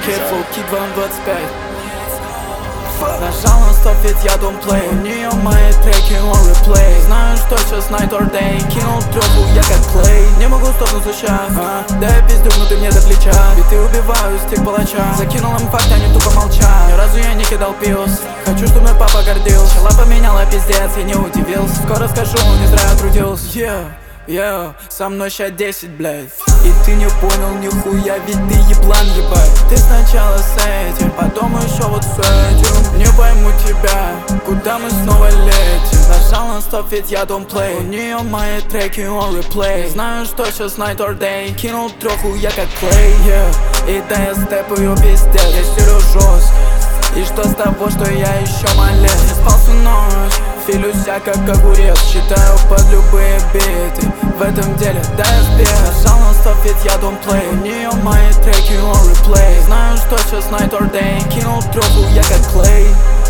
Кит, флоу, кик 225. Нажал на стоп, ведь я don't play. У нее мои треки on replay. Знаю, что сейчас night or day. Кинул трёху, я как клей. Не могу стопнуться сейчас, да я пиздюк, но ты мне до плеча. Биты убиваю, стик палача. Закинул им факт, они тупо молчат. Ни разу я не кидал пиус. Хочу, чтобы мой папа гордился. Чела поменяла, пиздец, я не удивился. Скоро скажу, не зря я трудился. Со мной ща 10, блядь. И ты не понял нихуя, ведь ты еблан, ебать. Ты сначала с этим, потом еще вот с этим. Не пойму тебя, куда мы снова летим. Нажал на стоп, ведь я don't play. У нее мои треки on replay. Знаю, что сейчас night or day. Кинул трёху, я как клей. И да, я степаю пиздец, я стелю жестко. И что с того, что я еще малец? Не спал всю ночь, филюся как огурец. Считаю под любые биты, в этом деле да я спец. Нажал на стоп, ведь я don't play. У нее мои треки on replay. Знаю, что сейчас night or day. Кинул трёху, я как клей.